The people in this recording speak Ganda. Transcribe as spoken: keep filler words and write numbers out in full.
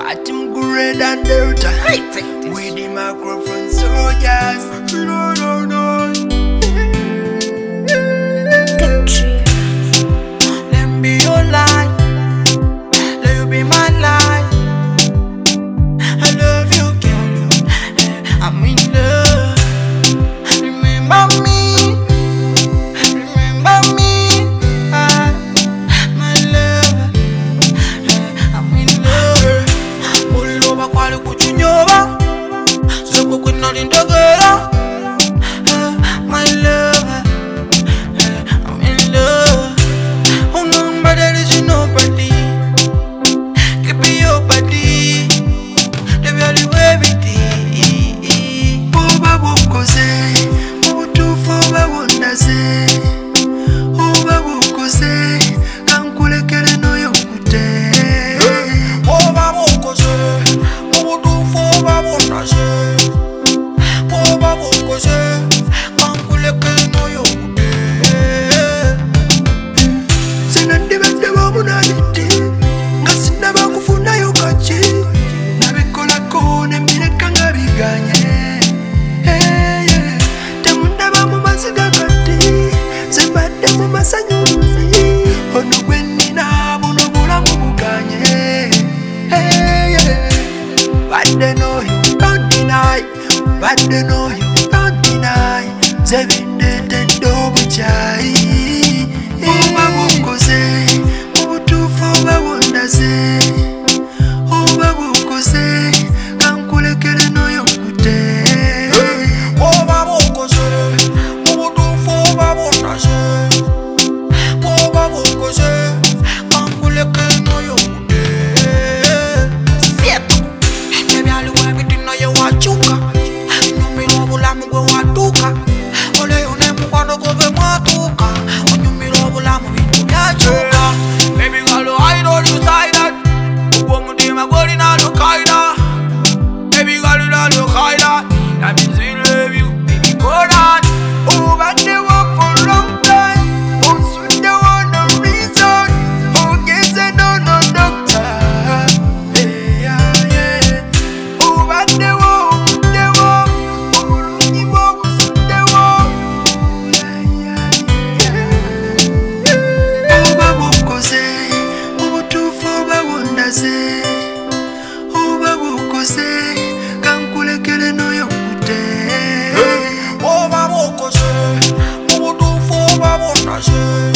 But him great and dirty. With the microphone soldiers. No, no, no. Let me be your life. Let you be my life. I love you, girl. I'm in love. Remember me. Remember me. Ah, my love. I'm in love. Muliloba kwali kuchinyoba. Soko kwina lindogera. My love. I'm in love. Oh no, but there is nobody. Keep me your body. The very way we did. Oba bukoze. Obu foba wondaze. Oba bukoze. Kankulekele no yokute. Oba bukoze. Obu foba wondaze. Oba bukoze. Kankulekele no yokute. Sinandibadde wamunaditi. Ngasina bakufuna yokachi. Nabikolako nembireka nga biganye. Hey, yeah. Temundaba mu masiga kati. Zembadde mu masanyuzi. Ono gwe nnina buno bulamu buganye. Hey, yeah. Badde know you don't deny. Badde know you don't deny. Zebindetedde obukyayi. Oba bukoze. Obutuufu oba wondaze. Oba bukoze. Kankulekere n'oyokute. Oba bukoze. Obutuufu oba wondaze. Oba bukoze. Kankulekere n'oyokute. Sieto. Ebyaliwo ebitino ye wakyuka. Onyumira obulamu gwe watuuka. Oleyo ne mukwano gwo gwe mwatuuka. Onyumira obulamu bintu byakyuka. Baby girl, I know you side that. Ubwo mutima gwolina lukaida. Baby girl, you know lukaida. That means we love you. Baby, go on. Ubadde wo for long time. Usudde wo no reason. Ugeze no no doctor. Hey, yeah, yeah. Ubadde wo, ubudde wo. Obulungi bwo busudde wo. Yeah, yeah, yeah. Oba bukoze. Obutuufu oba wondaze. Oba bukoze. Kankulekere n'oyokute. Oba bukoze. Obutuufu oba wondaze.